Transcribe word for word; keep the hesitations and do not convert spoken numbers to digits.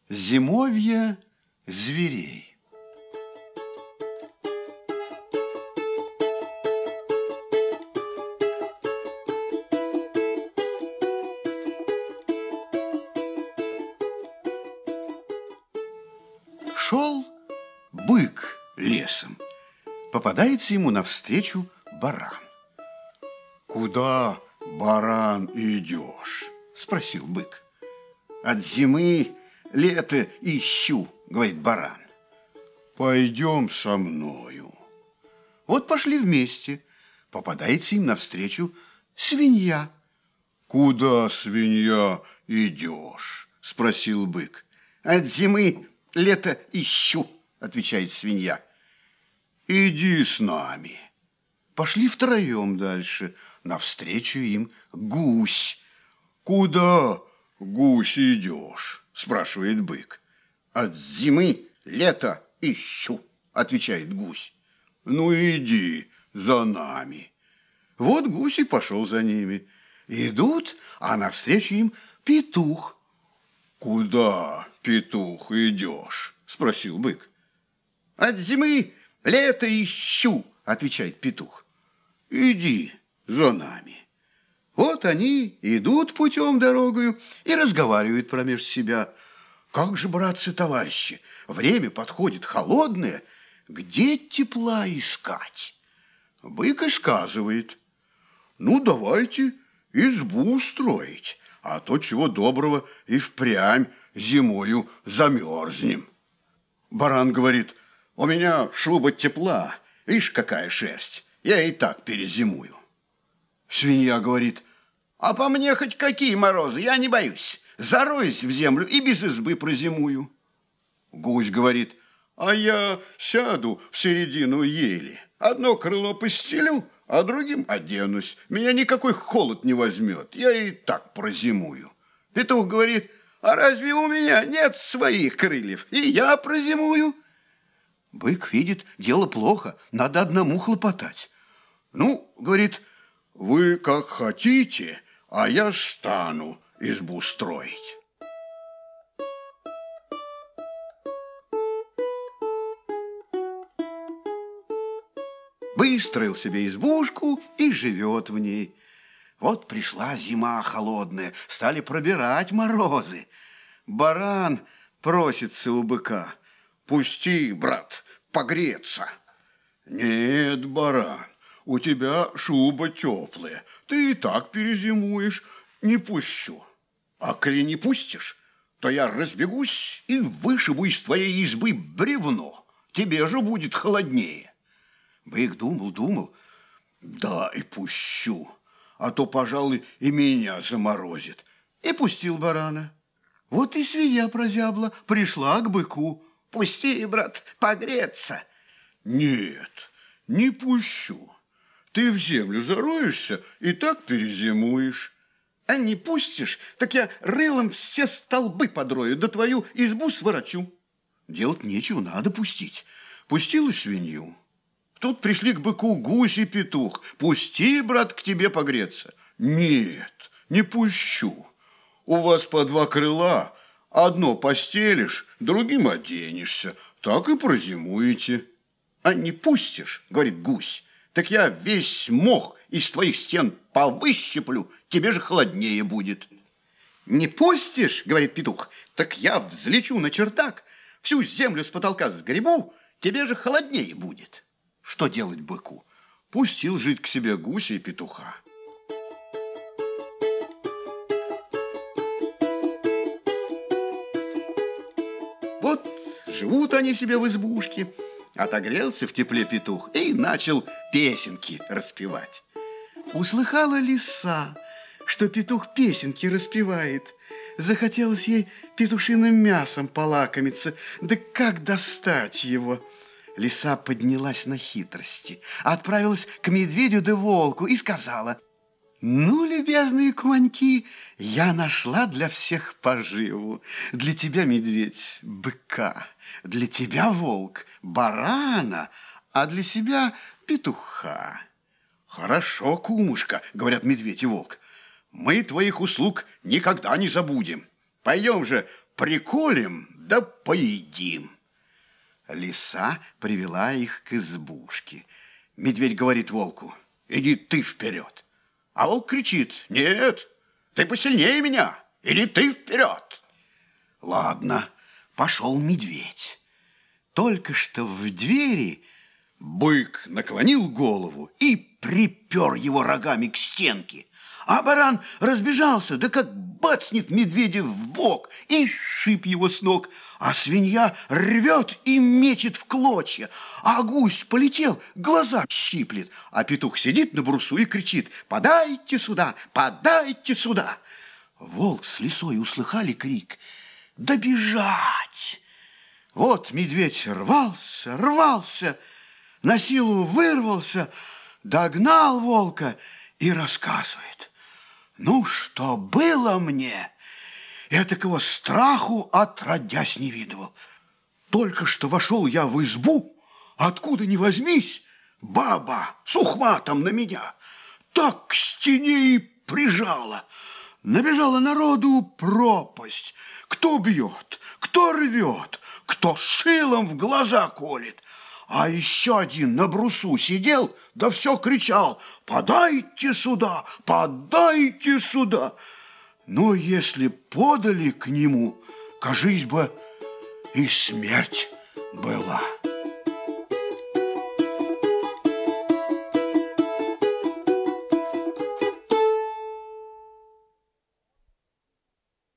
Зимовье зверей. Шел бык лесом. Попадается ему навстречу баран. «Куда, баран, идешь?» – спросил бык. «От зимы лето ищу», – говорит баран. «Пойдем со мною». Вот пошли вместе. Попадается им навстречу свинья. «Куда, свинья, идешь?» – спросил бык. «От зимы лето ищу», – отвечает свинья. «Иди с нами». Пошли втроем дальше. Навстречу им гусь. «Куда, гусь, идешь?» – спрашивает бык. «От зимы лето ищу», – отвечает гусь. «Ну, иди за нами». Вот гусь и пошел за ними. Идут, а навстречу им петух. «Куда, петух, идешь?» – спросил бык. «От зимы лето ищу», – отвечает петух. «Иди за нами». Вот они идут путем дорогою и разговаривают промеж себя. «Как же, братцы-товарищи, время подходит холодное, где тепла искать?» Бык и сказывает: «Ну, давайте избу строить, а то чего доброго и впрямь зимою замерзнем». Баран говорит: «У меня шуба тепла, видишь, какая шерсть, я и так перезимую». Свинья говорит: «А по мне хоть какие морозы, я не боюсь, зароюсь в землю и без избы прозимую». Гусь говорит: «А я сяду в середину ели, одно крыло постелю, а другим оденусь, меня никакой холод не возьмет, я и так прозимую». Петух говорит: «А разве у меня нет своих крыльев, и я прозимую?» Бык видит, дело плохо, надо одному хлопотать. «Ну, — говорит, — вы как хотите, а я стану избу строить». Выстроил себе избушку и живет в ней. Вот пришла зима холодная, стали пробирать морозы. Баран просится у быка: «Пусти, брат, погреться». «Нет, баран, у тебя шуба теплая, ты и так перезимуешь, не пущу. А коли не пустишь, то я разбегусь и вышибу из твоей избы бревно, тебе же будет холоднее». Бык думал, думал: «Да, и пущу, а то, пожалуй, и меня заморозит». И пустил барана. Вот и свинья прозябла, пришла к быку: «Пусти, брат, погреться». «Нет, не пущу. Ты в землю зароешься и так перезимуешь». «А не пустишь, так я рылом все столбы подрою, да твою избу сворочу». Делать нечего, надо пустить. Пустил и свинью. Тут пришли к быку гусь и петух: «Пусти, брат, к тебе погреться». «Нет, не пущу. У вас по два крыла, одно постелишь, другим оденешься, так и прозимуете». «А не пустишь, — говорит гусь, — так я весь мох из твоих стен повыщеплю, тебе же холоднее будет». «Не пустишь, — говорит петух, — так я взлечу на чердак, всю землю с потолка сгребу, тебе же холоднее будет». Что делать быку? Пустил жить к себе гуся и петуха. Вот живут они себе в избушке. Отогрелся в тепле петух и начал песенки распевать. Услыхала лиса, что петух песенки распевает. Захотелось ей петушиным мясом полакомиться. Да как достать его? Лиса поднялась на хитрости, отправилась к медведю да волку и сказала: «Ну, любезные куманьки, я нашла для всех поживу. Для тебя, медведь, быка, для тебя, волк, барана, а для себя петуха». «Хорошо, кумушка, — говорят медведь и волк, — мы твоих услуг никогда не забудем. Пойдем же, приколем да поедим. Лиса привела их к избушке. Медведь говорит волку: иди ты вперед. А волк кричит: нет, ты посильнее меня, иди ты вперед. Ладно, пошел медведь. Только что в двери бык наклонил голову и припер его рогами к стенке. А баран разбежался, да как бацнет медведя в бок и шиб его с ног. А свинья рвет и мечет в клочья. А гусь полетел, глаза щиплет. А петух сидит на брусу и кричит: подайте сюда, подайте сюда. Волк с лисой услыхали крик: добежать! Вот медведь рвался, рвался, на силу вырвался, догнал волка и рассказывает: ну, что было мне, я такого страху отродясь не видывал. Только что вошел я в избу, откуда ни возьмись, баба с ухватом на меня так к стене и прижала. Набежала народу пропасть. Кто бьет, кто рвет, кто шилом в глаза колет. А еще один на брусу сидел, да все кричал: подайте сюда, подайте сюда. Но если подали к нему, кажись бы, и смерть была.